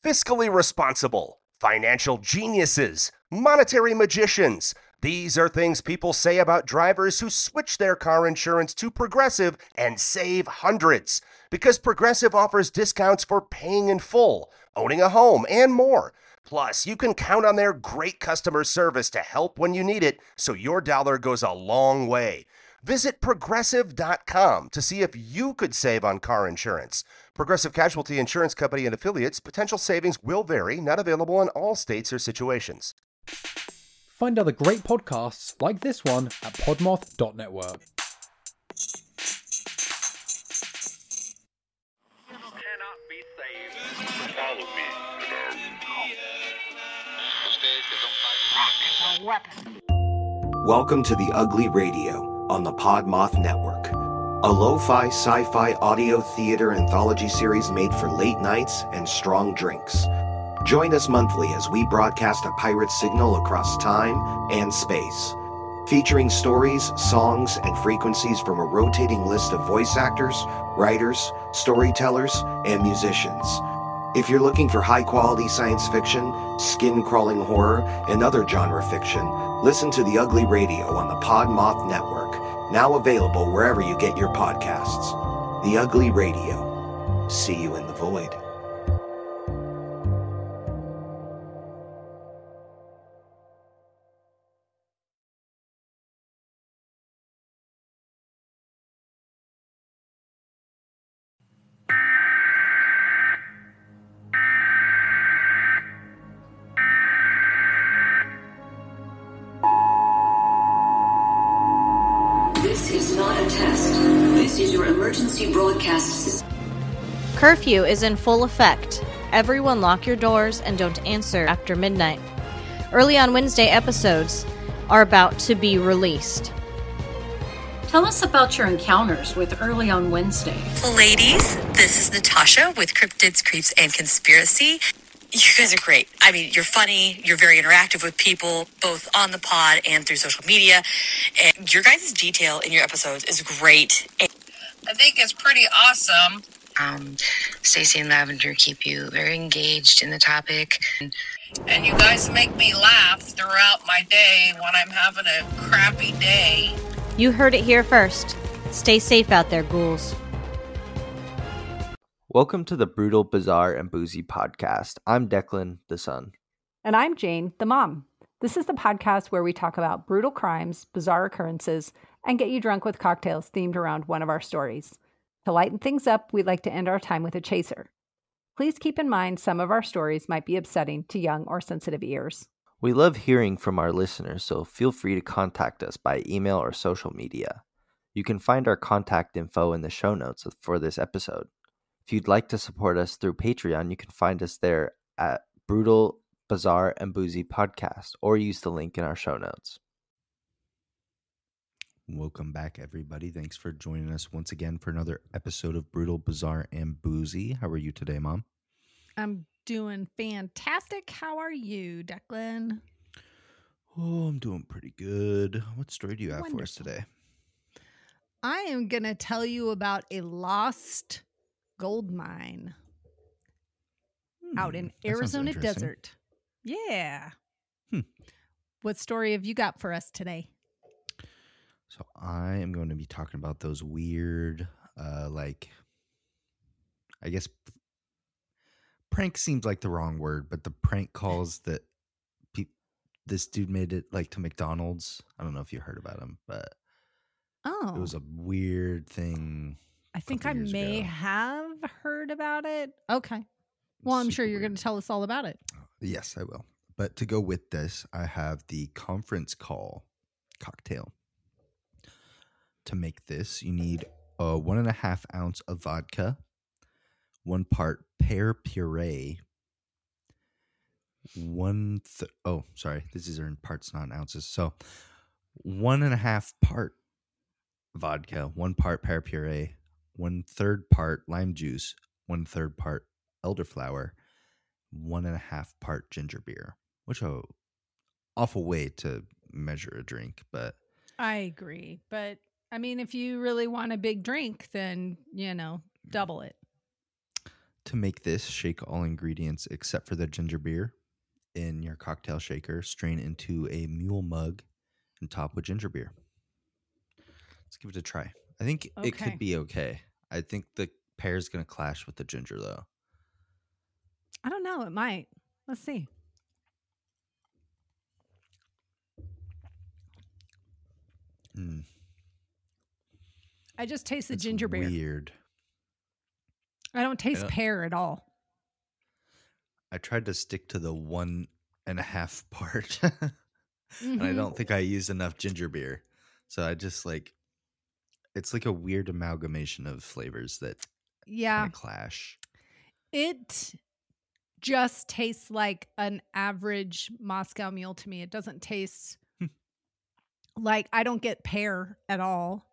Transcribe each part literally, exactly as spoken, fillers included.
fiscally responsible, financial geniuses, monetary magicians. These are things people say about drivers who switch their car insurance to Progressive and save hundreds. Because Progressive offers discounts for paying in full, owning a home, and more. Plus, you can count on their great customer service to help when you need it, so your dollar goes a long way. Visit progressive dot com to see if you could save on car insurance. Progressive Casualty Insurance Company and affiliates. Potential savings will vary. Not available in all states or situations. Find other great podcasts like this one at podmoth dot network. Cannot be saved. Follow me in our weapon. Welcome to The Ugly Radio on the Podmoth Network, a lo-fi sci-fi audio theater anthology series made for late nights and strong drinks. Join us monthly as we broadcast a pirate signal across time and space, featuring stories, songs, and frequencies from a rotating list of voice actors, writers, storytellers, and musicians. If you're looking for high-quality science fiction, skin-crawling horror, and other genre fiction, listen to The Ugly Radio on the Podmoth Network, now available wherever you get your podcasts. The Ugly Radio. See you in the void. Broadcasts. Curfew is in full effect. Everyone lock your doors and don't answer after midnight. Early on Wednesday episodes are about to be released. Tell us about your encounters with Early on Wednesday. Ladies, this is Natasha with Cryptids, Creeps, and Conspiracy. You guys are great. I mean, you're funny. You're very interactive with people, both on the pod and through social media. And your guys' detail in your episodes is great. And I think it's pretty awesome. Um, Stacey and Lavender keep you very engaged in the topic. And you guys make me laugh throughout my day when I'm having a crappy day. You heard it here first. Stay safe out there, ghouls. Welcome to the Brutal, Bizarre, and Boozy podcast. I'm Declan, the son. And I'm Jane, the mom. This is the podcast where we talk about brutal crimes, bizarre occurrences, and get you drunk with cocktails themed around one of our stories. To lighten things up, we'd like to end our time with a chaser. Please keep in mind some of our stories might be upsetting to young or sensitive ears. We love hearing from our listeners, so feel free to contact us by email or social media. You can find our contact info in the show notes for this episode. If you'd like to support us through Patreon, you can find us there at Brutal, Bizarre, and Boozy Podcast, or use the link in our show notes. Welcome back, everybody. Thanks for joining us once again for another episode of Brutal, Bizarre, and Boozy. How are you today, Mom? I'm doing fantastic. How are you, Declan? Oh, I'm doing pretty good. What story do you have Wonderful. for us today? I am going to tell you about a lost gold mine hmm, out in Arizona desert. Yeah. Hmm. What story have you got for us today? So I am going to be talking about those weird, uh, like, I guess prank seems like the wrong word, but the prank calls that pe- this dude made it like to McDonald's. I don't know if you heard about him, but oh, it was a weird thing. I think I may ago. have heard about it. Okay. Well, I'm Super sure you're weird. going to tell us all about it. Yes, I will. But to go with this, I have the conference call cocktail. To make this, you need a one and a half ounce of vodka, one part pear puree, one, th- oh, sorry, these are in parts, not in ounces. So one and a half part vodka, one part pear puree, one third part lime juice, one third part elderflower, one and a half part ginger beer, which is an awful way to measure a drink, but I agree. But I mean, if you really want a big drink, then, you know, double it. To make this, shake all ingredients except for the ginger beer in your cocktail shaker. Strain into a mule mug and top with ginger beer. Let's give it a try. I think Okay. it could be okay. I think the pear is going to clash with the ginger, though. I don't know. It might. Let's see. Mm. I just taste the It's ginger beer. Weird. I don't taste don't- pear at all. I tried to stick to the one and a half part, and I Mhm. don't think I used enough ginger beer. So I just like, it's like a weird amalgamation of flavors that Yeah. kind of clash. It just tastes like an average Moscow Mule to me. It doesn't taste like, I don't get pear at all.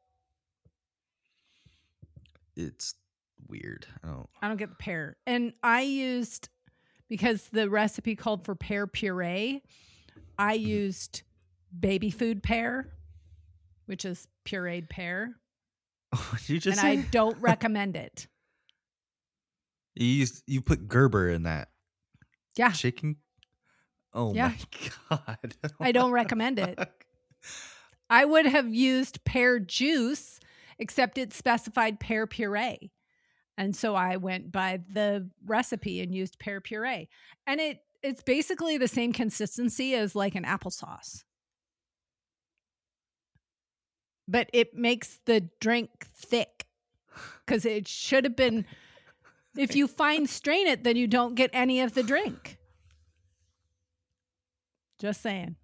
It's weird. I don't. I don't get the pear. And I used, because the recipe called for pear puree, I Mm-hmm. used baby food pear, which is pureed pear. What did you just and say? I don't recommend it. You used, you put Gerber in that Yeah. chicken. Oh Yeah. my god! I don't recommend it. I would have used pear juice, except it specified pear puree. And so I went by the recipe and used pear puree. And it it's basically the same consistency as like an applesauce. But it makes the drink thick because it should have been, if you fine strain it, then you don't get any of the drink. Just saying.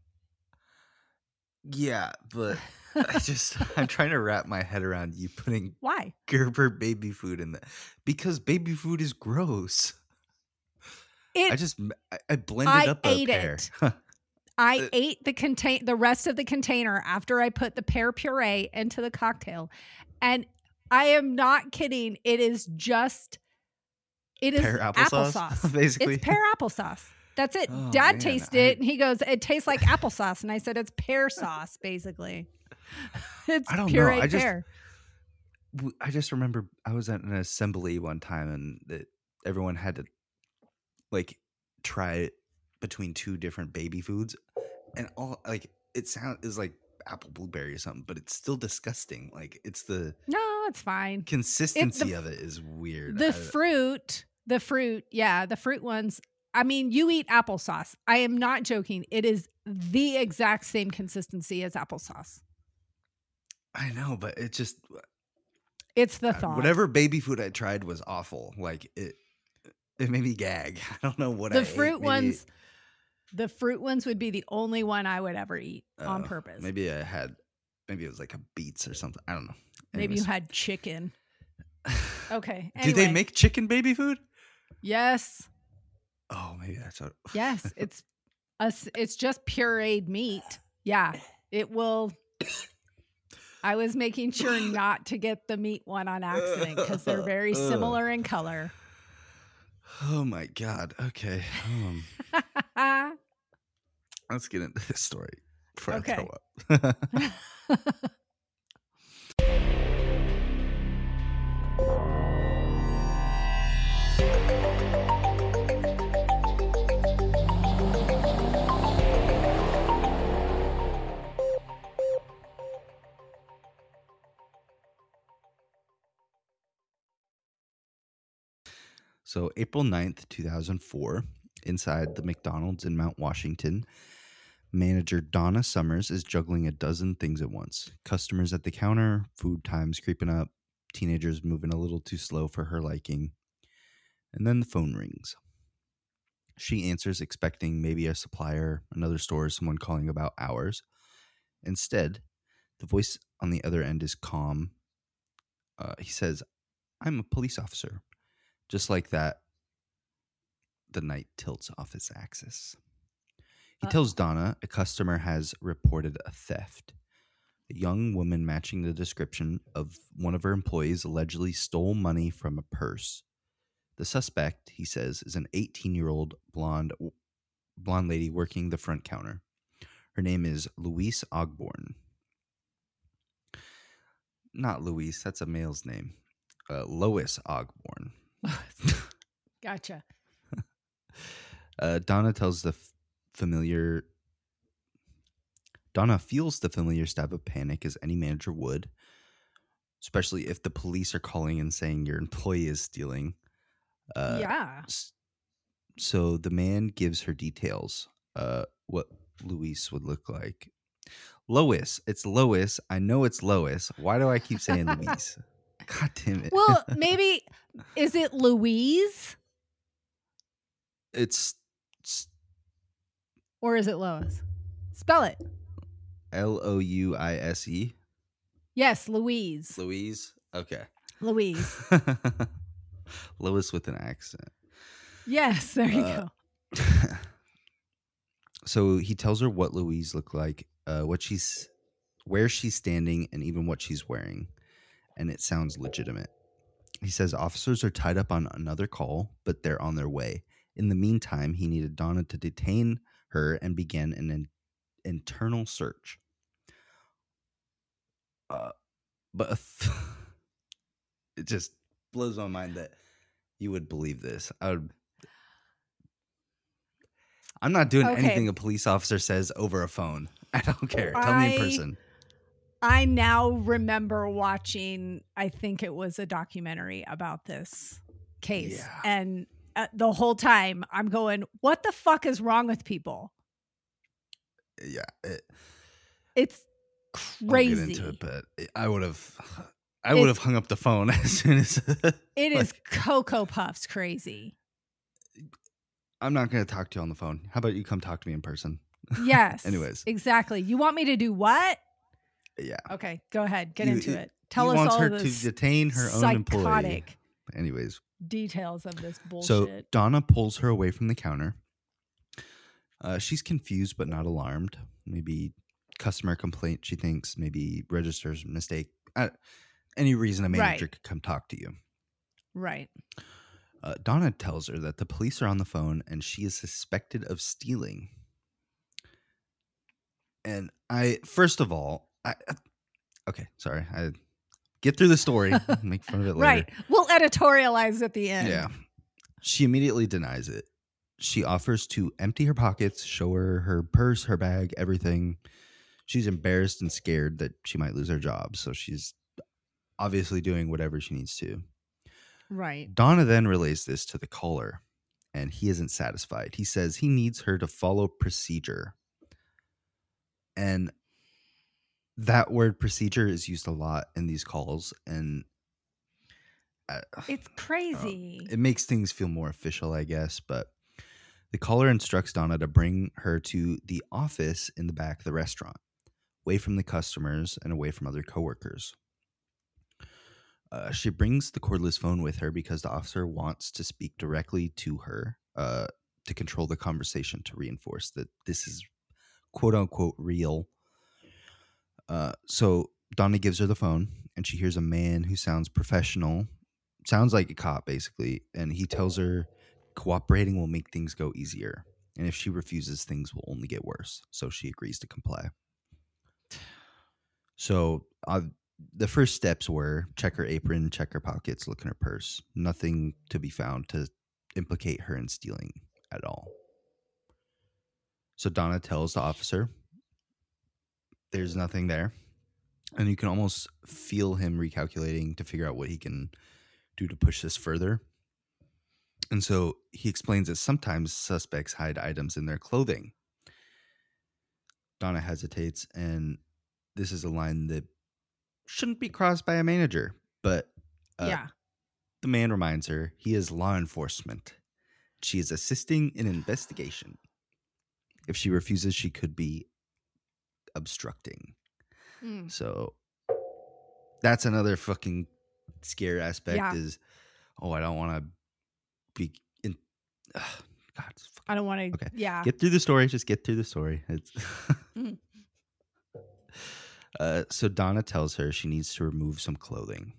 Yeah, but I just I'm trying to wrap my head around you putting Why? Gerber baby food in that, because baby food is gross. It, I just I, I blended I up a ate pear. it. I Uh, ate the contain the rest of the container after I put the pear puree into the cocktail. And I am not kidding. It is just it is Pear applesauce, applesauce. basically. It's pear applesauce. That's it. Oh, Dad man, tasted I- it and he goes, "It tastes like applesauce." And I said, "It's pear sauce, basically." It's I don't know. pureed I just pear. w- I just remember I was at an assembly one time and that everyone had to like try it between two different baby foods, and all like it sound is like apple blueberry or something, but it's still disgusting. Like it's the No, it's fine. consistency f- of it is weird. The I- fruit, the fruit, yeah, the fruit ones. I mean, you eat applesauce. I am not joking. It is the exact same consistency as applesauce. I know, but it just It's the uh, thought. whatever baby food I tried was awful. Like it, it made me gag. I don't know what I The ate. fruit Maybe- ones, the fruit ones would be the only one I would ever eat on oh, purpose. Maybe I had, maybe it was like a beets or something. I don't know. Maybe you Anyways. had chicken. Okay. Do they anyway. make chicken baby food? Yes. Oh, maybe that's what. Yes. It's us. It's just pureed meat. Yeah. It will. I was making sure not to get the meat one on accident because they're very Ugh. similar in color. Oh my god. Okay. Um, Ah, let's get into this story before Okay. I throw up. So, April ninth, two thousand four, inside the McDonald's in Mount Washington, manager Donna Summers is juggling a dozen things at once. Customers at the counter, food times creeping up, teenagers moving a little too slow for her liking. And then the phone rings. She answers, expecting maybe a supplier, another store, someone calling about hours. Instead, the voice on the other end is calm. Uh, he says, "I'm a police officer." Just like that, the knight tilts off its axis. He Uh-oh. tells Donna a customer has reported a theft. A young woman matching the description of one of her employees allegedly stole money from a purse. The suspect, he says, is an eighteen-year-old blonde blonde lady working the front counter. Her name is Louise Ogborn. Not Louise, that's a male's name. Uh, Lois Ogborn. Gotcha. Uh, Donna tells the f- familiar. Donna feels the familiar stab of panic as any manager would, especially if the police are calling and saying your employee is stealing. Uh, yeah. s- So the man gives her details, uh, what Luis would look like. Lois. It's Lois. I know it's Lois. Why do I keep saying Luis? God damn it. Well, maybe, is it Louise It's it's or is it Lois? Spell it. L O U I S E. Yes, Louise. Louise. Okay. Louise. Lois with an accent. Yes, there you Uh, go. So he tells her what Louise looked like, uh, what she's, where she's standing, and even what she's wearing, and it sounds legitimate. He says officers are tied up on another call, but they're on their way. In the meantime, he needed Donna to detain her and begin an in- internal search. Uh, but it just blows my mind that you would believe this. I would. I'm not doing Okay. anything a police officer says over a phone. I don't care. Tell me in I- person. I now remember watching, I think it was a documentary about this case. Yeah. And uh, the whole time I'm going, what the fuck is wrong with people? Yeah, it, It's I'll crazy. get into it, but I would have, I would have hung up the phone as soon as. It is like, Cocoa Puffs crazy. I'm not going to talk to you on the phone. How about you come talk to me in person? Yes. Anyways, Exactly. You want me to do what? yeah. Okay, go ahead. Get You- into you- it. Tell he us wants all her the to detain her own employee. psychotic Anyways, details of this bullshit. so Donna pulls her away from the counter. Uh, she's confused but not alarmed. Maybe customer complaint, she thinks. Maybe register's mistake. Uh, any reason a manager Right. could come talk to you. Right. Uh, Donna tells her that the police are on the phone and she is suspected of stealing. And I, first of all, I, okay, sorry. I get through the story, make fun of it later. Right. We'll editorialize at the end. Yeah. She immediately denies it. She offers to empty her pockets, show her her purse, her bag, everything. She's embarrassed and scared that she might lose her job. So she's obviously doing whatever she needs to. Right. Donna then relays this to the caller, and he isn't satisfied. He says he needs her to follow procedure. And that word procedure is used a lot in these calls, and uh, It's crazy. it makes things feel more official, I guess. But the caller instructs Donna to bring her to the office in the back of the restaurant, away from the customers and away from other coworkers. Uh, she brings the cordless phone with her because the officer wants to speak directly to her uh, to control the conversation, to reinforce that this is quote unquote real. Uh, so Donna gives her the phone and she hears a man who sounds professional, sounds like a cop basically. And he tells her cooperating will make things go easier. And if she refuses, things will only get worse. So she agrees to comply. So uh, the first steps were check her apron, check her pockets, look in her purse. Nothing to be found to implicate her in stealing at all. So Donna tells the officer there's nothing there. And you can almost feel him recalculating to figure out what he can do to push this further. And so he explains that sometimes suspects hide items in their clothing. Donna hesitates, and this is a line that shouldn't be crossed by a manager. But uh, yeah. the man reminds her he is law enforcement. She is assisting in investigation. If she refuses, she could be obstructing. Mm. So that's another fucking scare aspect Yeah. is, oh, I don't want to be in. Ugh, God, it's fucking, I don't want to. okay. Yeah. Get through the story. Just get through the story. It's Mm. uh, so Donna tells her she needs to remove some clothing.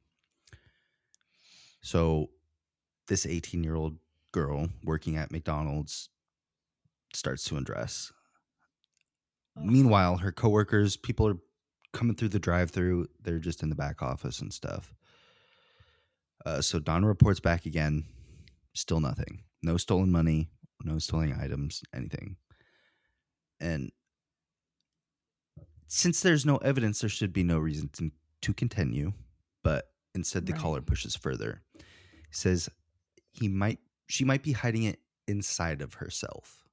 So this eighteen-year-old girl working at McDonald's starts to undress. Meanwhile, her coworkers, people are coming through the drive-thru. They're just in the back office and stuff. Uh, so Donna reports back again. Still nothing. No stolen money, no stolen items, anything. And since there's no evidence, there should be no reason to, to continue. But instead, the Right. caller pushes further. He says he might, she might be hiding it inside of herself.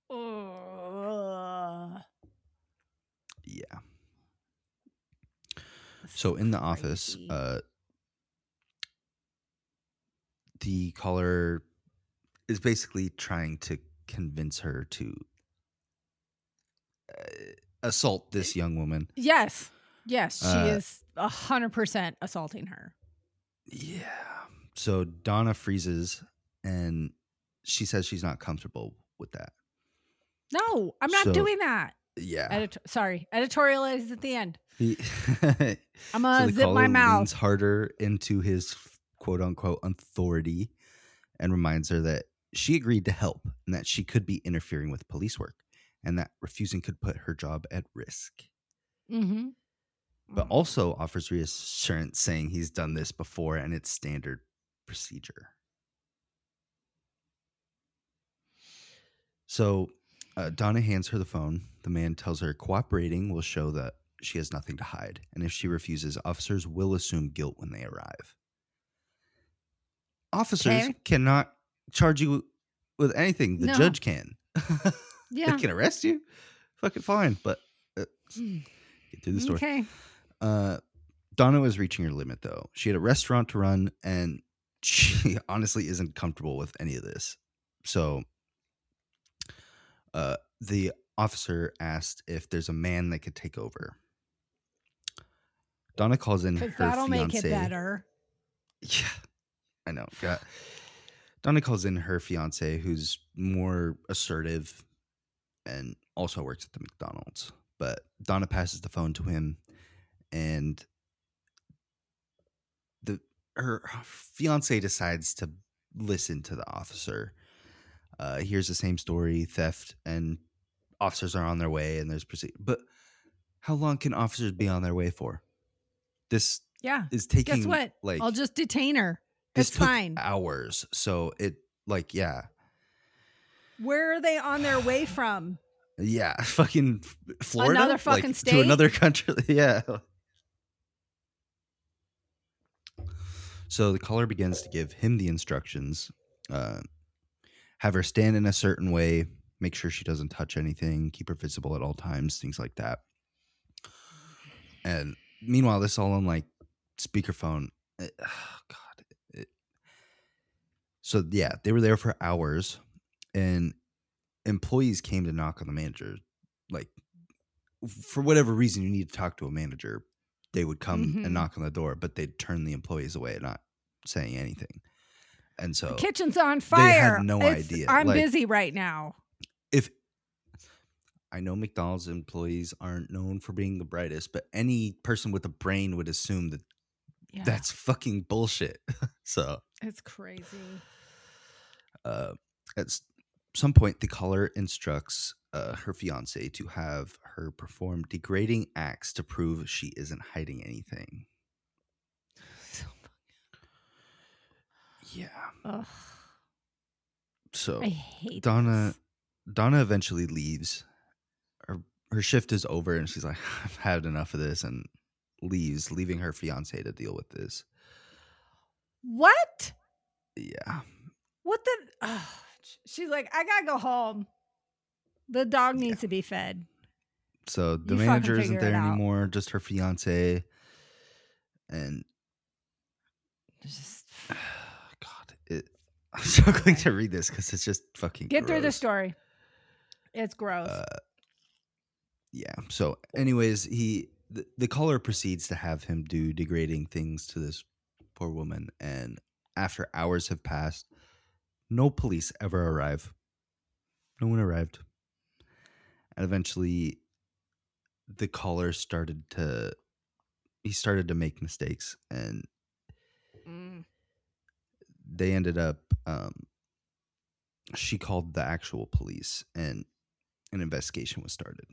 Ugh. Yeah. So in the office, uh, the caller is basically trying to convince her to uh, assault this young woman. Yes. Yes, she Uh, is a hundred percent assaulting her. Yeah. So Donna freezes and she says she's not comfortable with that. No, I'm not So- doing that. Yeah. Edit- sorry, editorialize at the end. He, I'm gonna the zip my caller mouth. leans harder into his quote unquote authority and reminds her that she agreed to help and that she could be interfering with police work and that refusing could put her job at risk. Mm-hmm. But also offers reassurance saying he's done this before and it's standard procedure. So uh, Donna hands her the phone. The man tells her cooperating will show that she has nothing to hide. And if she refuses, officers will assume guilt when they arrive. Officers Okay. cannot charge you with anything. The No. judge can. Yeah. They can arrest you. Fucking fine. But uh, get through the story. Okay. Uh, Donna was reaching her limit, though. She had a restaurant to run, and she honestly isn't comfortable with any of this. So uh, the officer asked if there's a man that could take over. Donna calls in her Because that'll fiance. make it better. Yeah, I know. God. Donna calls in her fiance, who's more assertive and also works at the McDonald's. But Donna passes the phone to him, and the her fiance decides to listen to the officer. Uh, here's the same story: theft, and officers are on their way, and there's proceed. But how long can officers be on their way for? This Yeah. is taking Guess what? like I'll just detain her. this It's took fine. hours. So it like yeah. Where are they on their way from? Yeah, fucking Florida, Another Like, fucking to state? another country. Yeah. So the caller begins to give him the instructions. Uh, have her stand in a certain way. Make sure she doesn't touch anything. Keep her visible at all times. Things like that. And meanwhile, this all on like speakerphone. It- oh God. It- so yeah, they were there for hours, and employees came to knock on the manager. Like, for whatever reason, you need to talk to a manager. They would come Mhm. and knock on the door, but they'd turn the employees away, not saying anything. And so The kitchen's on they fire. had no It's- idea. I'm Like, busy right now. If I know McDonald's employees aren't known for being the brightest, but any person with a brain would assume that Yeah. that's fucking bullshit. So It's crazy. uh, at s- some point, the caller instructs uh, her fiance to have her perform degrading acts to prove she isn't hiding anything. Yeah. Ugh. So I hate Donna. Donna eventually leaves. Her her shift is over, and she's like, "I've had enough of this," and leaves, leaving her fiance to deal with this. What? Yeah. What the? Ugh. She's like, I gotta go home. The dog needs to be fed. So the You fucking manager isn't figure it there out. anymore, just her fiance. And Just God, it, I'm struggling to read this because it's just fucking get through the gross. story. It's gross. Uh, yeah. So, anyways, he the, the caller proceeds to have him do degrading things to this poor woman, and after hours have passed, no police ever arrive. No one arrived, and eventually, the caller started to he started to make mistakes, and Mm. they ended up. Um, she called the actual police, and an investigation was started.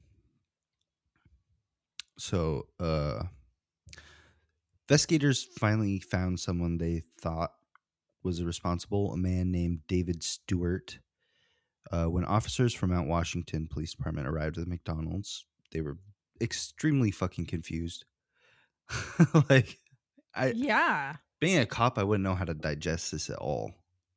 So, uh, investigators finally found someone they thought was responsible, a man named David Stewart. Uh, when officers from Mount Washington Police Department arrived at the McDonald's, they were extremely fucking confused. Like, I Yeah. being a cop, I wouldn't know how to digest this at all.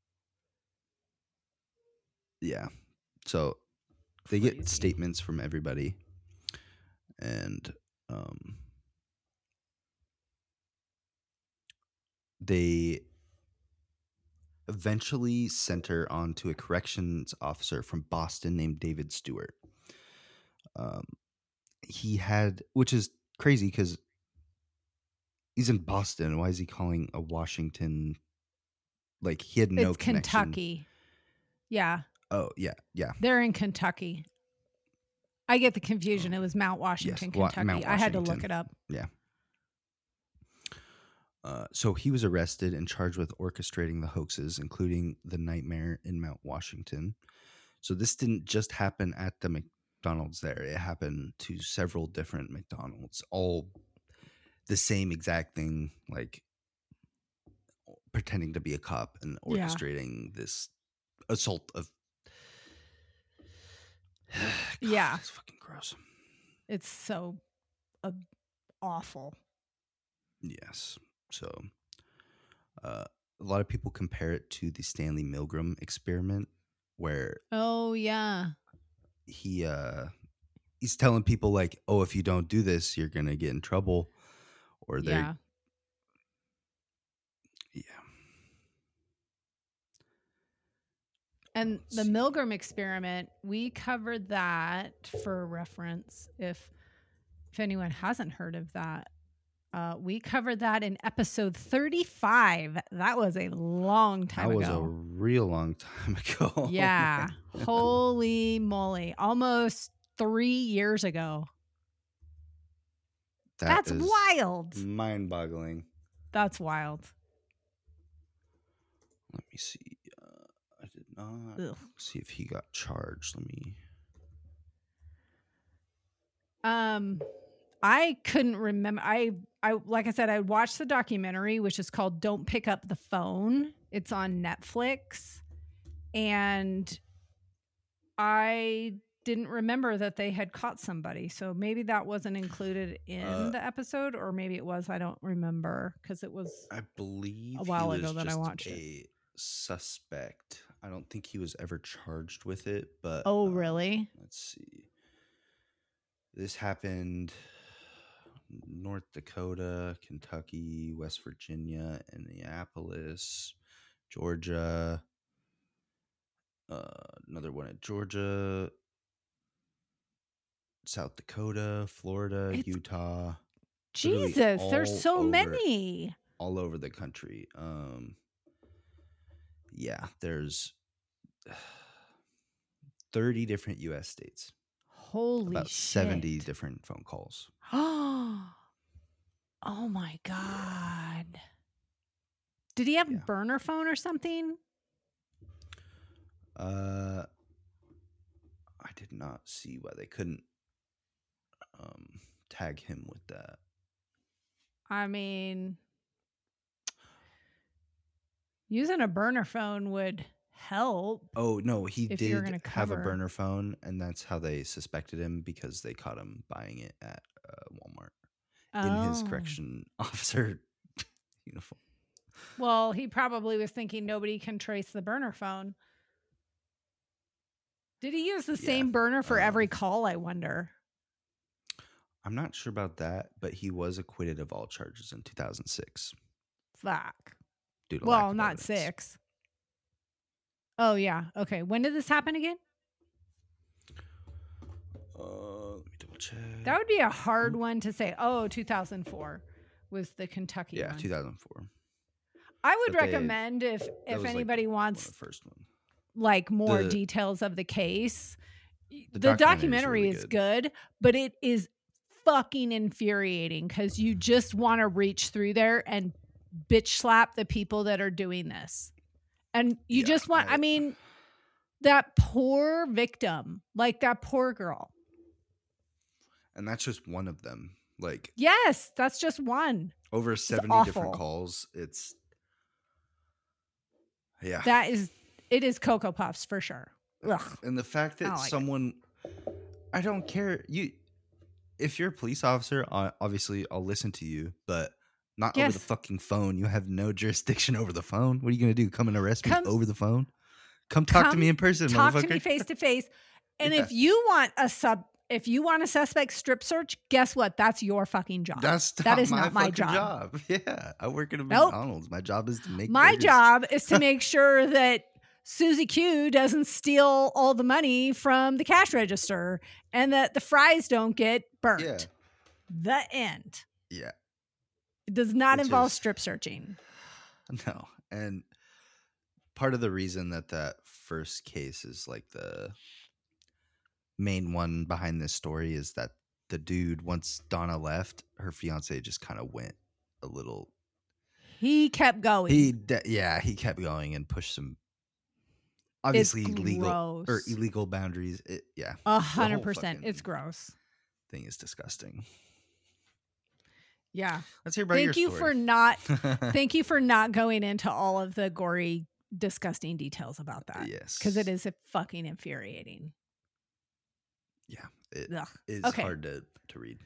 Yeah. So they Crazy. get statements from everybody. And um, they eventually sent her on to a corrections officer from Boston named David Stewart. Um, he had, which is crazy because he's in Boston. Why is he calling a Washington? Like, he had no It's connection. Kentucky. Yeah. Oh, yeah, yeah. They're in Kentucky. I get the confusion. It was Mount Washington, Yes, Wa- Kentucky. Mount I had to look Washington. it up. Yeah. Uh, so he was arrested and charged with orchestrating the hoaxes, including the nightmare in Mount Washington. So this didn't just happen at the McDonald's there. It happened to several different McDonald's, all the same exact thing, like pretending to be a cop and Yeah. orchestrating this assault of... God, Yeah. it's fucking gross. It's so uh, awful. Yes. So uh, a lot of people compare it to the Stanley Milgram experiment, where Oh, yeah. he uh, he's telling people like, oh, if you don't do this, you're going to get in trouble. Or they're... Yeah. Yeah. And the Milgram experiment, we covered that for reference. If if anyone hasn't heard of that, uh, we covered that in episode thirty-five. That was a long time That was a ago. real long time ago. Yeah. Holy moly. Almost three years ago. That That's is wild. mind-boggling. That's wild. Let me see. Uh, I did not Ugh. see if he got charged. Let me... Um, I couldn't remember. I, I, like I said, I watched the documentary, which is called "Don't Pick Up the Phone." It's on Netflix, and I didn't remember that they had caught somebody. So maybe that wasn't included in Uh, the episode, or maybe it was. I don't remember because it was I believe a while he was ago that I just watched a it. suspect. I don't think he was ever charged with it, but Oh, uh, really? let's see. This happened North Dakota, Kentucky, West Virginia, Indianapolis, Georgia. Uh, another one at Georgia, South Dakota, Florida, It's- Utah. Literally Jesus, there's all so over- many. all over the country. Um, yeah, there's thirty different U S states. Holy About shit. seventy different phone calls. Oh my God. Did he have a burner phone or something? Uh, I did not see why they couldn't um, tag him with that. I mean, using a burner phone would help. Oh no, he If you're did gonna have a cover. burner phone, and that's how they suspected him because they caught him buying it at uh, Walmart in his Oh. correction officer uniform. Well, he probably was thinking nobody can trace the burner phone. Did he use the same burner for um, every call, I wonder? I'm not sure about that, but he was acquitted of all charges in two thousand six. Fuck. Due to lack Well, of not evidence. six. Oh, yeah. Okay. When did this happen again? Uh, let me double check. That would be a hard one to say. Oh, two thousand four was the Kentucky yeah, one. two thousand four. I would But they- recommend if that if was, like, anybody one of wants the first one. like more The- details of the case. The The, documentary's documentary really is good, but it is fucking infuriating because you just want to reach through there and bitch slap the people that are doing this. And you just want, I mean, that poor victim, like that poor girl. And that's just one of them. Like Yes, that's just one. over seventy different awful. calls. It's Yeah. That is, it is Cocoa Puffs for sure. Ugh. And the fact I that don't like it. someone, I don't care. You, if you're a police officer, I- obviously I'll listen to you, but not over Yes. the fucking phone. You have no jurisdiction over the phone. What are you going to do? Come and arrest Come- me over the phone? Come talk to Come me in person, Talk motherfucker. to me face to face. And Yeah. if you want a sub, if you want a suspect strip search, guess what? That's your fucking job. That's that not is my not my fucking job. job. Yeah, I work at a Nope. McDonald's. My job is to make My burgers. job is to make sure that Susie Q doesn't steal all the money from the cash register and that the fries don't get burnt. Yeah. The end. Yeah. It does not Which involve is- strip searching. No. And part of the reason that that first case is like the main one behind this story is that the dude, once Donna left, her fiance just kind of went a little. He kept going. He, de- yeah, he kept going and pushed some obviously legal or gross. illegal boundaries. It, yeah, A the hundred whole percent. fucking It's gross. thing is disgusting. Yeah. Let's hear about Thank your you story. for not thank you for not going into all of the gory, disgusting details about that. Yes. Because it is fucking infuriating. Yeah, it Ugh. is Okay. hard to to read.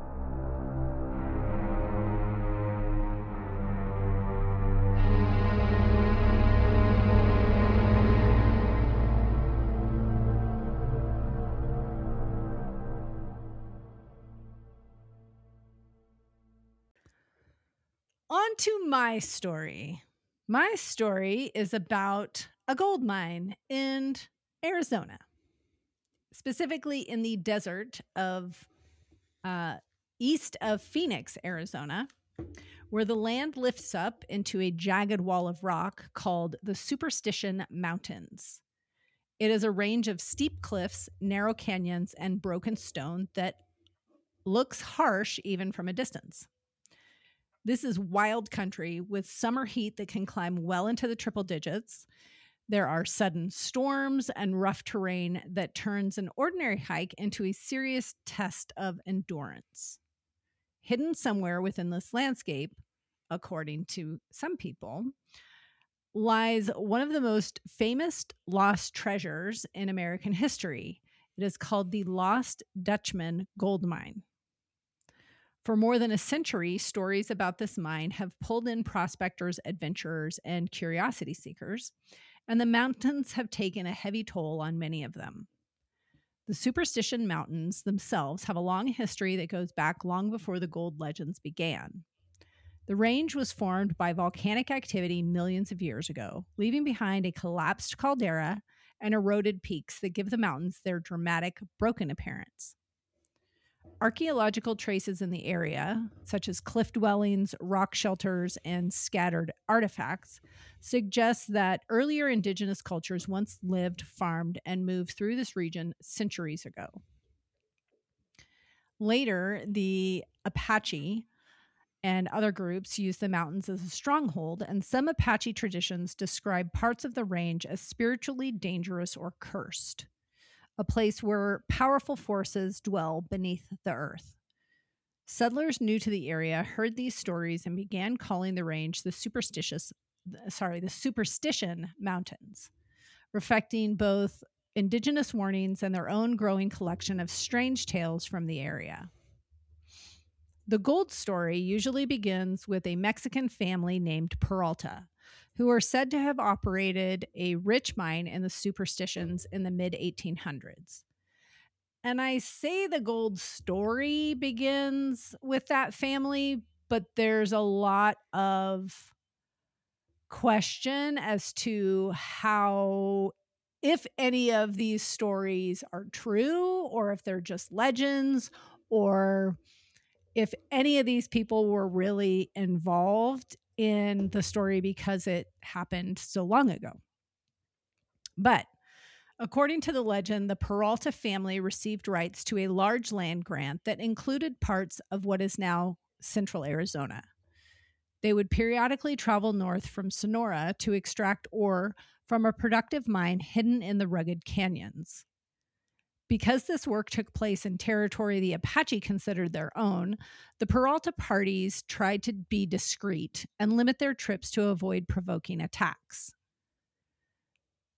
On to my story. My story is about a gold mine in Arizona, specifically in the desert of uh, east of Phoenix, Arizona, where the land lifts up into a jagged wall of rock called the Superstition Mountains. It is a range of steep cliffs, narrow canyons, and broken stone that looks harsh even from a distance. This is wild country with summer heat that can climb well into the triple digits. There are sudden storms and rough terrain that turns an ordinary hike into a serious test of endurance. Hidden somewhere within this landscape, according to some people, lies one of the most famous lost treasures in American history. It is called the Lost Dutchman Gold Mine. For more than a century, stories about this mine have pulled in prospectors, adventurers, and curiosity seekers, and the mountains have taken a heavy toll on many of them. The Superstition Mountains themselves have a long history that goes back long before the gold legends began. The range was formed by volcanic activity millions of years ago, leaving behind a collapsed caldera and eroded peaks that give the mountains their dramatic, broken appearance. Archaeological traces in the area, such as cliff dwellings, rock shelters, and scattered artifacts, suggest that earlier indigenous cultures once lived, farmed, and moved through this region centuries ago. Later, the Apache and other groups used the mountains as a stronghold, and some Apache traditions describe parts of the range as spiritually dangerous or cursed, a place where powerful forces dwell beneath the earth. Settlers new to the area heard these stories and began calling the range the superstitious, sorry, the Superstition Mountains, reflecting both indigenous warnings and their own growing collection of strange tales from the area. The gold story usually begins with a Mexican family named Peralta, who are said to have operated a rich mine in the Superstitions in the mid eighteen hundreds. And I say the gold story begins with that family, but there's a lot of question as to how, if any of these stories are true, or if they're just legends, or if any of these people were really involved in the story because it happened so long ago. But according to the legend, the Peralta family received rights to a large land grant that included parts of what is now central Arizona. They would periodically travel north from Sonora to extract ore from a productive mine hidden in the rugged canyons. Because this work took place in territory the Apache considered their own, the Peralta parties tried to be discreet and limit their trips to avoid provoking attacks.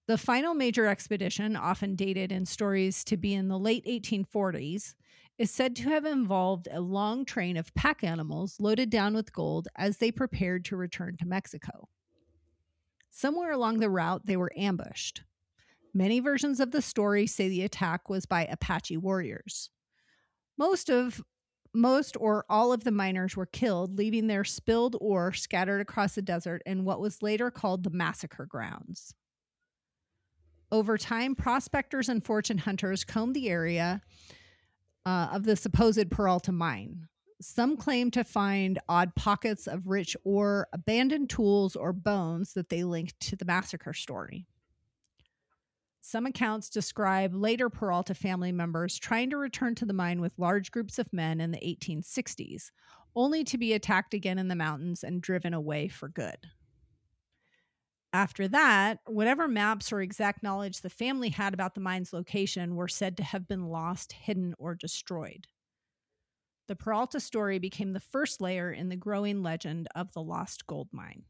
The final major expedition, often dated in stories to be in the late eighteen forties, is said to have involved a long train of pack animals loaded down with gold as they prepared to return to Mexico. Somewhere along the route, they were ambushed. Many versions of the story say the attack was by Apache warriors. Most of most or all of the miners were killed, leaving their spilled ore scattered across the desert in what was later called the massacre grounds. Over time, prospectors and fortune hunters combed the area uh, of the supposed Peralta mine. Some claim to find odd pockets of rich ore, abandoned tools, or bones that they linked to the massacre story. Some accounts describe later Peralta family members trying to return to the mine with large groups of men in the eighteen sixties, only to be attacked again in the mountains and driven away for good. After that, whatever maps or exact knowledge the family had about the mine's location were said to have been lost, hidden, or destroyed. The Peralta story became the first layer in the growing legend of the lost gold mine.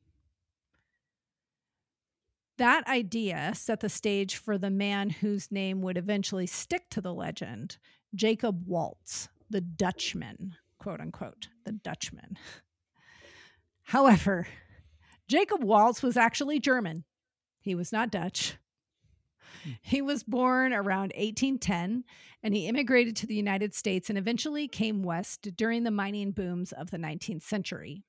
That idea set the stage for the man whose name would eventually stick to the legend, Jacob Waltz, the Dutchman, quote unquote, the Dutchman. However, Jacob Waltz was actually German. He was not Dutch. He was born around eighteen ten, and he immigrated to the United States and eventually came west during the mining booms of the nineteenth century.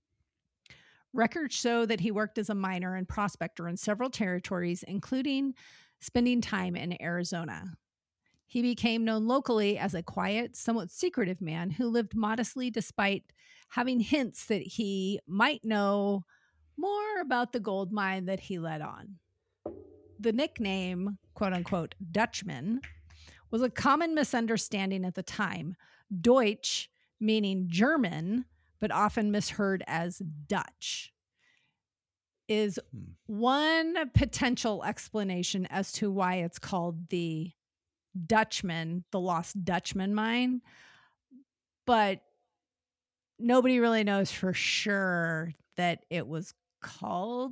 Records show that he worked as a miner and prospector in several territories, including spending time in Arizona. He became known locally as a quiet, somewhat secretive man who lived modestly despite having hints that he might know more about the gold mine that he led on. The nickname, quote unquote, Dutchman, was a common misunderstanding at the time. Deutsch, meaning German, but often misheard as Dutch, is hmm. one potential explanation as to why it's called the Dutchman, the Lost Dutchman mine. But nobody really knows for sure that it was called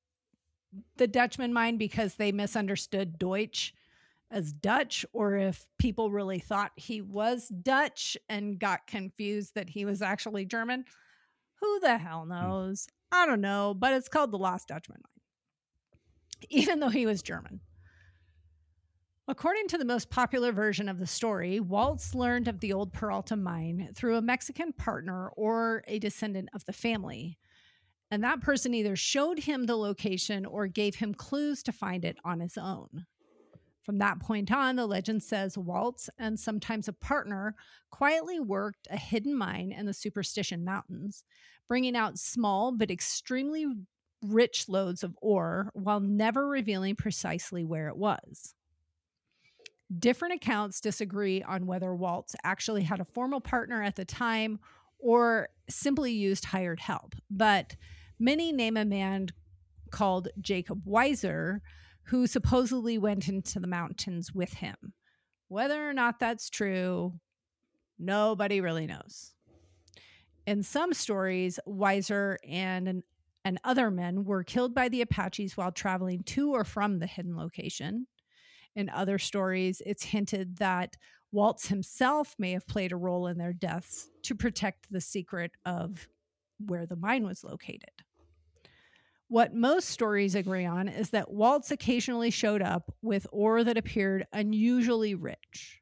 the Dutchman mine because they misunderstood Deutsch as Dutch, or if people really thought he was Dutch and got confused that he was actually German. Who the hell knows? I don't know, but it's called the Lost Dutchman mine, even though he was German. According to the most popular version of the story, Waltz learned of the old Peralta mine through a Mexican partner or a descendant of the family, and that person either showed him the location or gave him clues to find it on his own. From that point on, the legend says Waltz and sometimes a partner quietly worked a hidden mine in the Superstition Mountains, bringing out small but extremely rich loads of ore while never revealing precisely where it was. Different accounts disagree on whether Waltz actually had a formal partner at the time or simply used hired help, but many name a man called Jacob Weiser, who supposedly went into the mountains with him. Whether or not that's true, nobody really knows. In some stories, Weiser and, an, and other men were killed by the Apaches while traveling to or from the hidden location. In other stories, it's hinted that Waltz himself may have played a role in their deaths to protect the secret of where the mine was located. What most stories agree on is that Waltz occasionally showed up with ore that appeared unusually rich.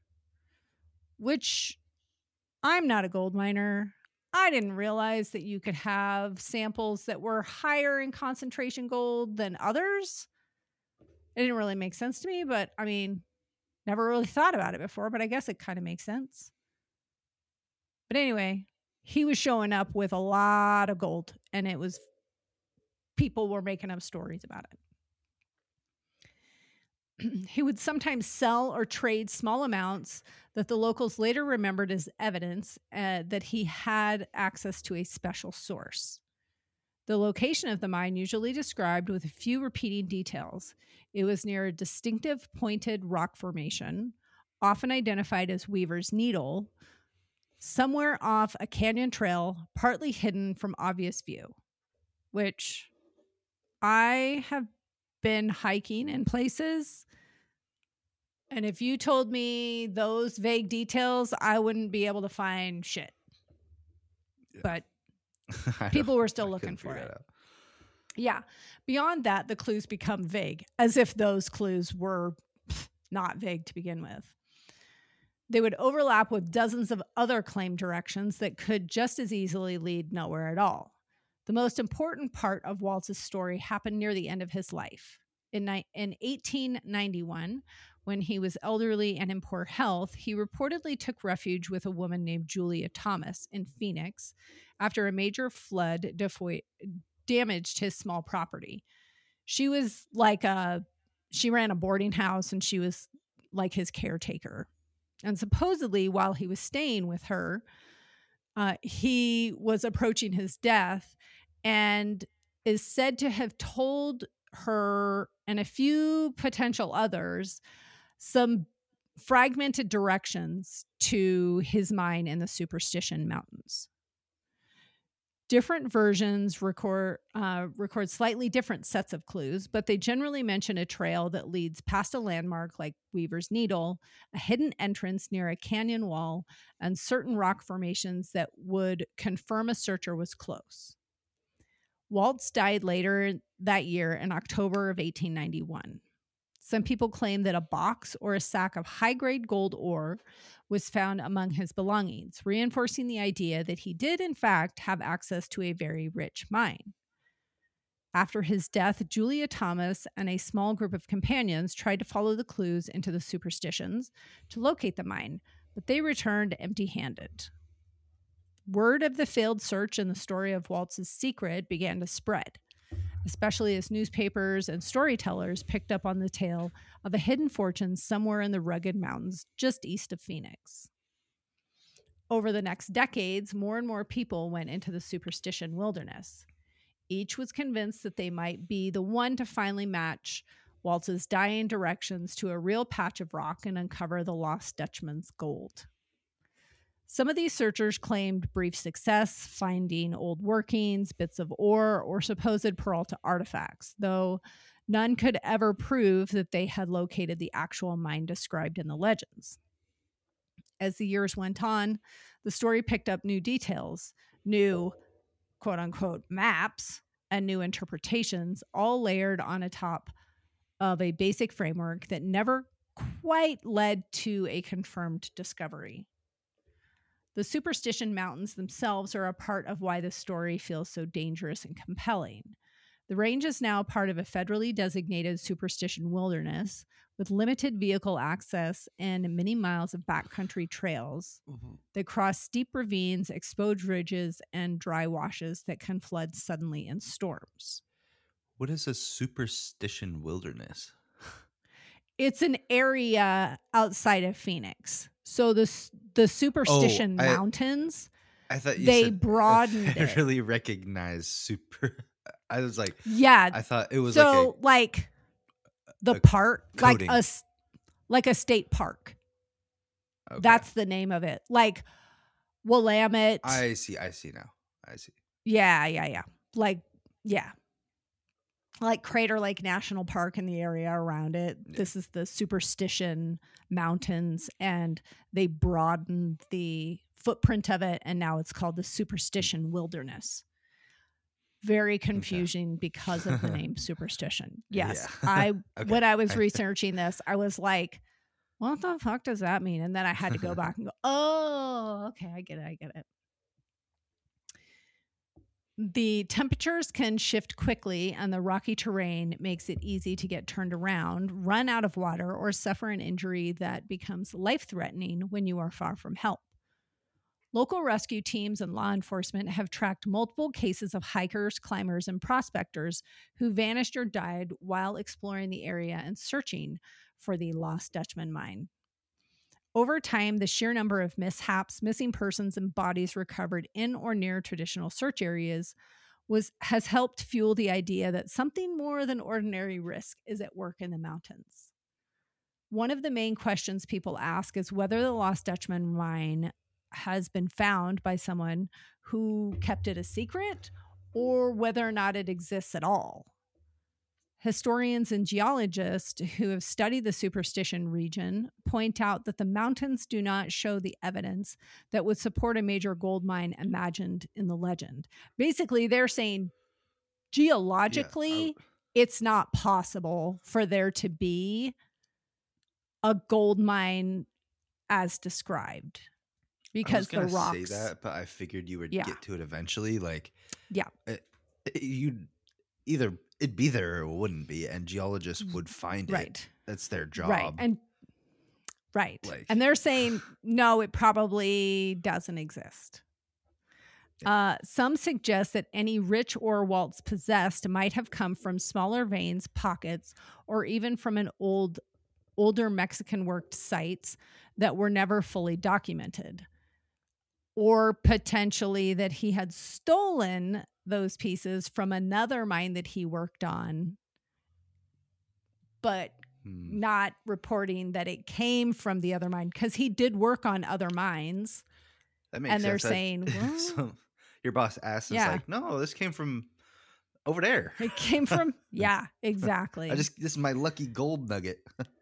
Which, I'm not a gold miner. I didn't realize that you could have samples that were higher in concentration gold than others. It didn't really make sense to me, but I mean, never really thought about it before, but I guess it kind of makes sense. But anyway, he was showing up with a lot of gold, and it was people were making up stories about it. He would sometimes sell or trade small amounts that the locals later remembered as evidence uh, that he had access to a special source. The location of the mine usually described with a few repeating details. It was near a distinctive pointed rock formation, often identified as Weaver's Needle, somewhere off a canyon trail, partly hidden from obvious view, which I have been hiking in places. And if you told me those vague details, I wouldn't be able to find shit. But people were still looking for it. Yeah. Beyond that, the clues become vague, as if those clues were not vague to begin with. They would overlap with dozens of other claimed directions that could just as easily lead nowhere at all. The most important part of Waltz's story happened near the end of his life. In, ni- in eighteen ninety-one, when he was elderly and in poor health, he reportedly took refuge with a woman named Julia Thomas in Phoenix after a major flood defo- damaged his small property. She was like a, she ran a boarding house and she was like his caretaker. And supposedly while he was staying with her, uh, he was approaching his death and is said to have told her and a few potential others some fragmented directions to his mine in the Superstition Mountains. Different versions record uh, record slightly different sets of clues, but they generally mention a trail that leads past a landmark like Weaver's Needle, a hidden entrance near a canyon wall, and certain rock formations that would confirm a searcher was close. Waltz died later that year in October of eighteen ninety-one. Some people claim that a box or a sack of high-grade gold ore was found among his belongings, reinforcing the idea that he did, in fact, have access to a very rich mine. After his death, Julia Thomas and a small group of companions tried to follow the clues into the superstitions to locate the mine, but they returned empty-handed. Word of the failed search and the story of Waltz's secret began to spread, especially as newspapers and storytellers picked up on the tale of a hidden fortune somewhere in the rugged mountains just east of Phoenix. Over the next decades, more and more people went into the Superstition Wilderness. Each was convinced that they might be the one to finally match Waltz's dying directions to a real patch of rock and uncover the lost Dutchman's gold. Some of these searchers claimed brief success, finding old workings, bits of ore, or supposed Peralta artifacts, though none could ever prove that they had located the actual mine described in the legends. As the years went on, the story picked up new details, new quote-unquote maps, and new interpretations, all layered on a top of a basic framework that never quite led to a confirmed discovery. The Superstition Mountains themselves are a part of why the story feels so dangerous and compelling. The range is now part of a federally designated Superstition Wilderness with limited vehicle access and many miles of backcountry trails mm-hmm. that cross steep ravines, exposed ridges, and dry washes that can flood suddenly in storms. What is a Superstition Wilderness? It's an area outside of Phoenix. So the the Superstition oh, I, Mountains, I thought you they said broadened I it. really recognized super. I was like, yeah. I thought it was so like, a, like the a park, coding. like a like a state park. Okay. That's the name of it. Like Willamette. I see. I see now. I see. Yeah, yeah, yeah. Like yeah. Like Crater Lake National Park in the area around it. Yeah. This is the Superstition Mountains, and they broadened the footprint of it, and now it's called the Superstition Wilderness. Very confusing okay. because of the name Superstition. Yes. Yeah. I okay. When I was researching this, I was like, what the fuck does that mean? And then I had to go back and go, oh, okay, I get it, I get it. The temperatures can shift quickly, and the rocky terrain makes it easy to get turned around, run out of water, or suffer an injury that becomes life-threatening when you are far from help. Local rescue teams and law enforcement have tracked multiple cases of hikers, climbers, and prospectors who vanished or died while exploring the area and searching for the Lost Dutchman mine. Over time, the sheer number of mishaps, missing persons, and bodies recovered in or near traditional search areas was has helped fuel the idea that something more than ordinary risk is at work in the mountains. One of the main questions people ask is whether the Lost Dutchman mine has been found by someone who kept it a secret or whether or not it exists at all. Historians and geologists who have studied the Superstition region point out that the mountains do not show the evidence that would support a major gold mine imagined in the legend. Basically, they're saying geologically, Yeah, it's not possible for there to be a gold mine as described because I was the gonna rocks. say that, but I figured you would Yeah. get to it eventually. Like, Yeah. it, it- you'd either it'd be there or it wouldn't be, and geologists would find Right. it. That's their job. Right. And right. Like- and they're saying no, it probably doesn't exist. Uh, some suggest that any rich ore Waltz possessed might have come from smaller veins, pockets, or even from an old, older Mexican worked sites that were never fully documented, or potentially that he had stolen those pieces from another mine that he worked on, but Hmm. not reporting that it came from the other mine because he did work on other mines. That makes And they're sense. That- saying, "What?" so your boss asks, it's Yeah. like, no, this came from over there. It came from, yeah, exactly. I just this is my lucky gold nugget.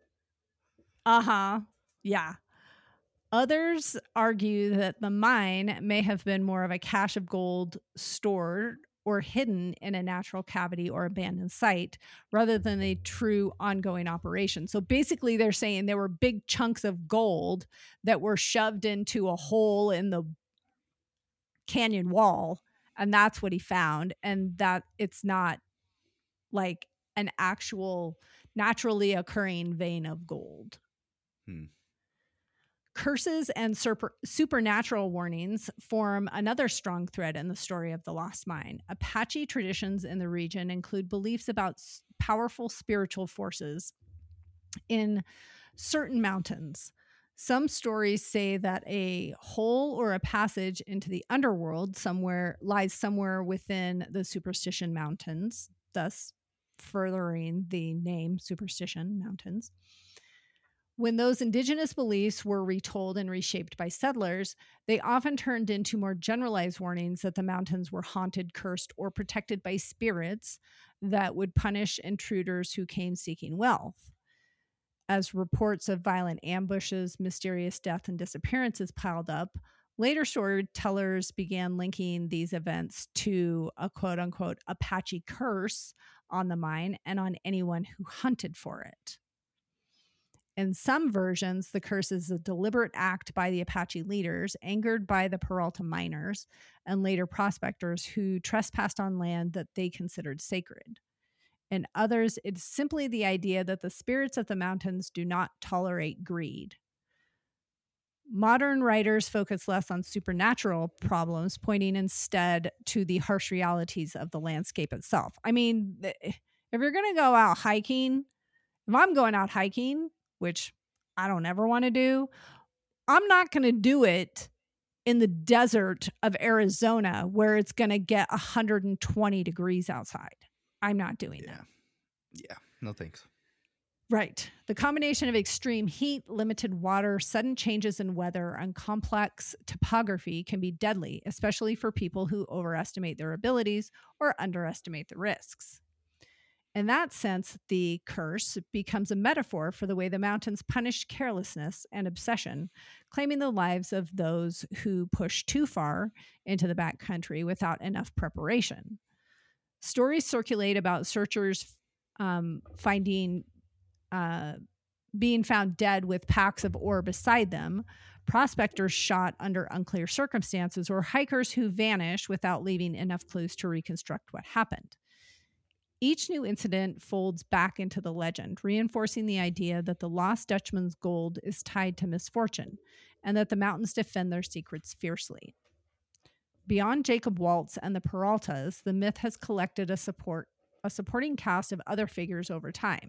Uh huh. Yeah. Others argue that the mine may have been more of a cache of gold stored or hidden in a natural cavity or abandoned site rather than a true ongoing operation. So basically, they're saying there were big chunks of gold that were shoved into a hole in the canyon wall, and that's what he found, and that it's not like an actual naturally occurring vein of gold. Hmm. Curses and super, supernatural warnings form another strong thread in the story of the Lost Mine. Apache traditions in the region include beliefs about s- powerful spiritual forces in certain mountains. Some stories say that a hole or a passage into the underworld somewhere lies somewhere within the Superstition Mountains, thus furthering the name Superstition Mountains. When those indigenous beliefs were retold and reshaped by settlers, they often turned into more generalized warnings that the mountains were haunted, cursed, or protected by spirits that would punish intruders who came seeking wealth. As reports of violent ambushes, mysterious death, and disappearances piled up, later storytellers began linking these events to a quote-unquote Apache curse on the mine and on anyone who hunted for it. In some versions, the curse is a deliberate act by the Apache leaders, angered by the Peralta miners and later prospectors who trespassed on land that they considered sacred. In others, it's simply the idea that the spirits of the mountains do not tolerate greed. Modern writers focus less on supernatural problems, pointing instead to the harsh realities of the landscape itself. I mean, if you're going to go out hiking, if I'm going out hiking, which I don't ever want to do, I'm not going to do it in the desert of Arizona where it's going to get one hundred twenty degrees outside. I'm not doing Yeah. that. Yeah. No thanks. Right. The combination of extreme heat, limited water, sudden changes in weather, and complex topography can be deadly, especially for people who overestimate their abilities or underestimate the risks. In that sense, the curse becomes a metaphor for the way the mountains punish carelessness and obsession, claiming the lives of those who push too far into the backcountry without enough preparation. Stories circulate about searchers um, finding, uh, being found dead with packs of ore beside them, prospectors shot under unclear circumstances, or hikers who vanish without leaving enough clues to reconstruct what happened. Each new incident folds back into the legend, reinforcing the idea that the lost Dutchman's gold is tied to misfortune and that the mountains defend their secrets fiercely. Beyond Jacob Waltz and the Peraltas, the myth has collected a support a supporting cast of other figures over time.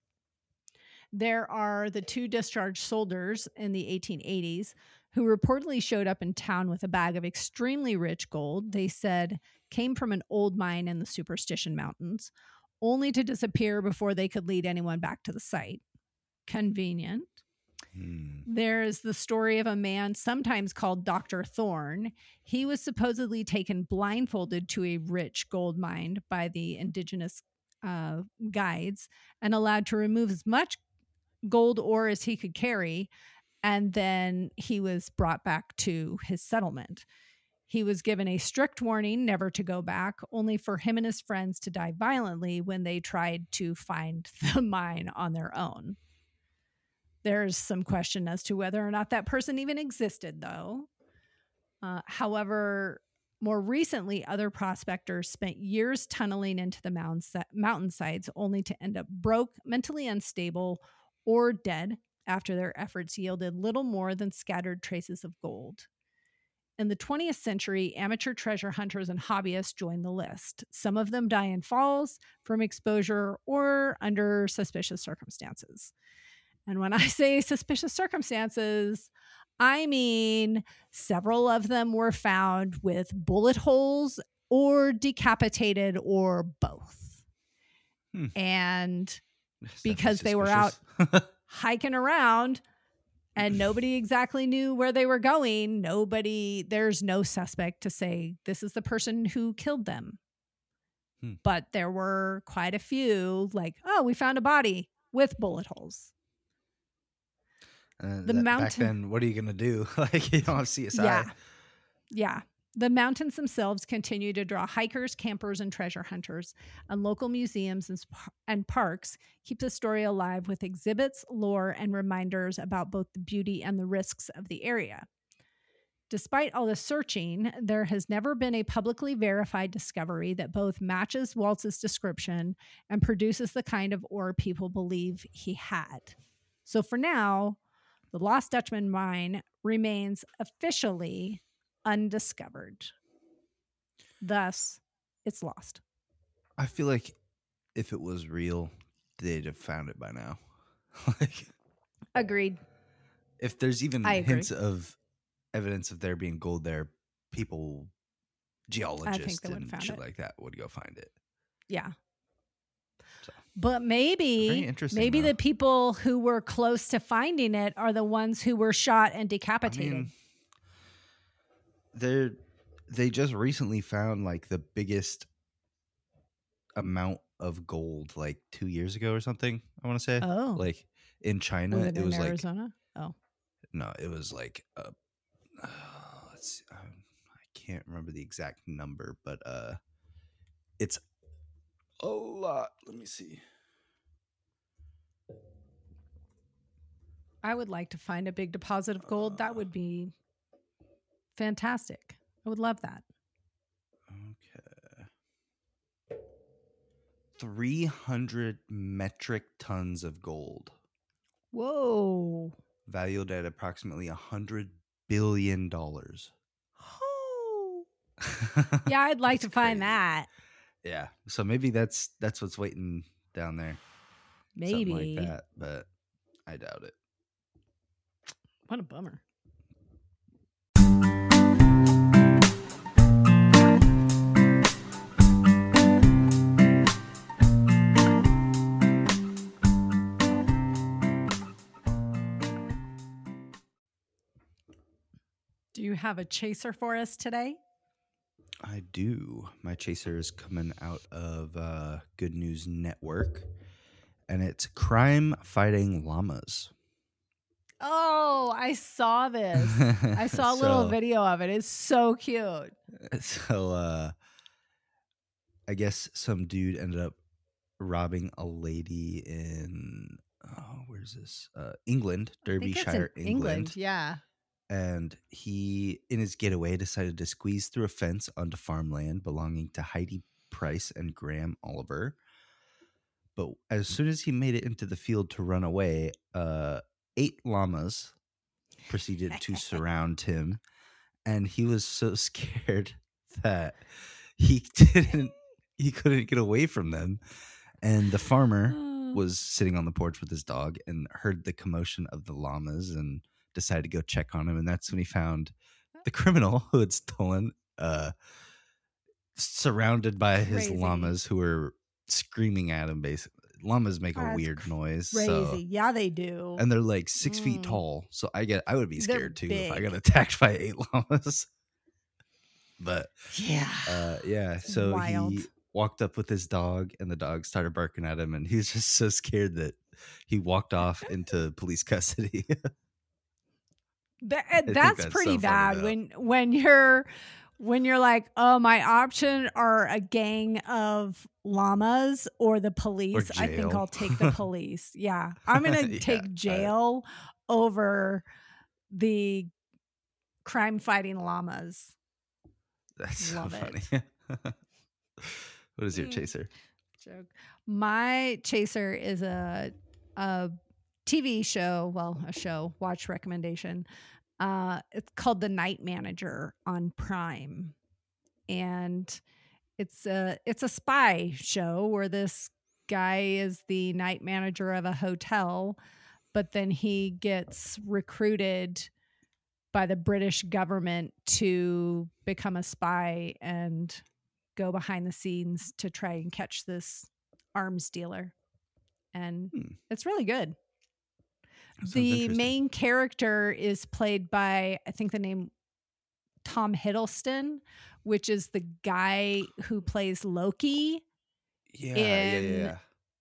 There are the two discharged soldiers in the eighteen eighties who reportedly showed up in town with a bag of extremely rich gold they said came from an old mine in the Superstition Mountains, only to disappear before they could lead anyone back to the site. Convenient. Hmm. There's the story of a man sometimes called Doctor Thorne. He was supposedly taken blindfolded to a rich gold mine by the indigenous uh, guides and allowed to remove as much gold ore as he could carry. And then he was brought back to his settlement. He was given a strict warning never to go back, only for him and his friends to die violently when they tried to find the mine on their own. There's some question as to whether or not that person even existed, though. Uh, however, more recently, other prospectors spent years tunneling into the mountains, mountainsides only to end up broke, mentally unstable, or dead after their efforts yielded little more than scattered traces of gold. In the twentieth century, amateur treasure hunters and hobbyists joined the list. Some of them die in falls from exposure or under suspicious circumstances. And when I say suspicious circumstances, I mean several of them were found with bullet holes or decapitated or both. Hmm. And because they were out hiking around and nobody exactly knew where they were going, nobody, there's no suspect to say this is the person who killed them. Hmm. But there were quite a few like, oh, we found a body with bullet holes. Uh, the that, mountain. Back then, what are you going to do? Like, you don't have C S I. Yeah. Yeah. The mountains themselves continue to draw hikers, campers, and treasure hunters, and local museums and, and parks keep the story alive with exhibits, lore, and reminders about both the beauty and the risks of the area. Despite all the searching, there has never been a publicly verified discovery that both matches Waltz's description and produces the kind of ore people believe he had. So for now, the Lost Dutchman mine remains officially undiscovered. Thus, it's lost. I feel like if it was real, they'd have found it by now. Like, agreed. If there's even I hints agree. of evidence of there being gold there, people, geologists they would and found shit it. like that would go find it. Yeah. So. But Very maybe, interesting, maybe though. the people who were close to finding it are the ones who were shot and I decapitated. mean, they're they just recently found like the biggest amount of gold like two years ago or something. I want to say, Oh. like in China, was it, it in was like Arizona? Oh, no, it was like uh, uh, let's see, um, I can't remember the exact number, but uh, it's a lot. Let me see. I would like to find a big deposit of gold. That would be fantastic. I would love that. Okay. three hundred metric tons of gold, Whoa. valued at approximately one hundred billion dollars. Oh. Yeah, I'd like to find that. Yeah. So maybe that's that's what's waiting down there. Maybe. Something like that, but I doubt it. What a bummer. Do you have a chaser for us today? I do. My chaser is coming out of uh, Good News Network, and it's crime fighting llamas. Oh, I saw this. I saw a little So- video of it. It's so cute. So, uh, I guess some dude ended up robbing a lady in oh, where's this? Uh, England, I think it's in Derbyshire, England. Yeah. And he, in his getaway, decided to squeeze through a fence onto farmland belonging to Heidi Price and Graham Oliver. But as soon as he made it into the field to run away, uh, eight llamas proceeded to surround him. And he was so scared that he didn't, he couldn't get away from them. And the farmer was sitting on the porch with his dog and heard the commotion of the llamas and decided to go check on him. And that's when he found the criminal who had stolen, uh, surrounded by his Crazy. llamas who were screaming at him. Basically, llamas make a That's weird noise. Crazy. So, Yeah, they do. and they're like six feet Mm. tall. So I get, I would be They're scared too if I big. got attacked by eight llamas. But Yeah. uh, yeah. So Wild. he walked up with his dog, and the dog started barking at him, and he was just so scared that he walked off into police custody. That, think that's, that's pretty so funny, bad though. when when you're when you're like, oh, my option are a gang of llamas or the police. I think jail. I'll take the police. Yeah, I'm gonna Yeah, take uh, jail over the crime fighting llamas. That's Love so it. funny. What is your Mm. chaser? Joke. My chaser is a a T V show, well, a show, watch recommendation. Uh, it's called The Night Manager on Prime. And it's a it's a spy show where this guy is the night manager of a hotel, but then he gets recruited by the British government to become a spy and go behind the scenes to try and catch this arms dealer. And Hmm. it's really good. That sounds The interesting. main character is played by, I think the name Tom Hiddleston, which is the guy who plays Loki Yeah, yeah, in yeah, yeah.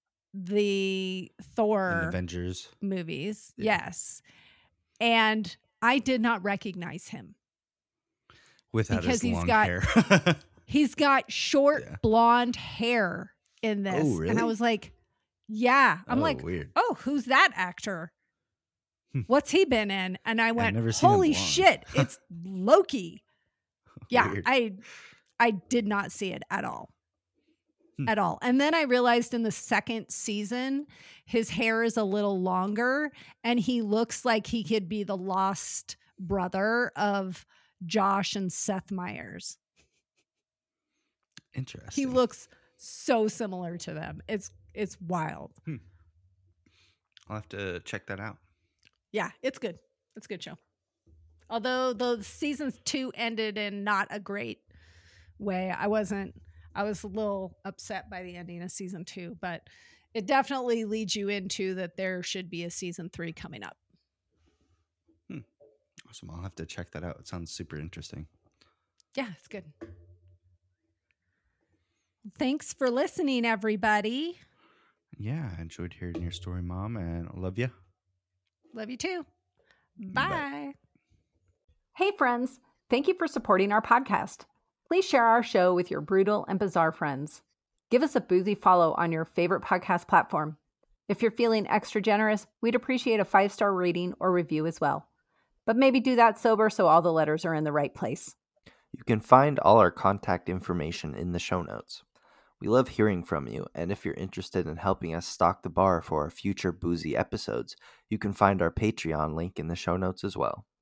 the In Thor Avengers. movies. Yeah. Yes. And I did not recognize him. Without Because his he's long got- hair. He's got short Yeah. blonde hair in this. Oh, And I really? was like, yeah. I'm Oh, like, weird. oh, who's that actor? Hmm. What's he been in? And I went, never seen him holy blonde." shit, it's Loki. Yeah, Weird. I I did not see it at all. Hmm. At all. And then I realized in the second season, his hair is a little longer and he looks like he could be the lost brother of Josh and Seth Meyers. Interesting. He looks so similar to them. It's it's wild. I'll have to check that out. Yeah, it's good. It's a good show. Although the season two ended in not a great way. I wasn't I was a little upset by the ending of season two, but it definitely leads you into that there should be a season three coming up. Awesome. I'll have to check that out. It sounds super interesting. Yeah, it's good. Thanks for listening, everybody. Yeah, I enjoyed hearing your story, Mom, and I love you. Love you too. Bye. Hey, friends. Thank you for supporting our podcast. Please share our show with your brutal and bizarre friends. Give us a boozy follow on your favorite podcast platform. If you're feeling extra generous, we'd appreciate a five-star rating or review as well. But maybe do that sober so all the letters are in the right place. You can find all our contact information in the show notes. We love hearing from you, and if you're interested in helping us stock the bar for our future boozy episodes, you can find our Patreon link in the show notes as well.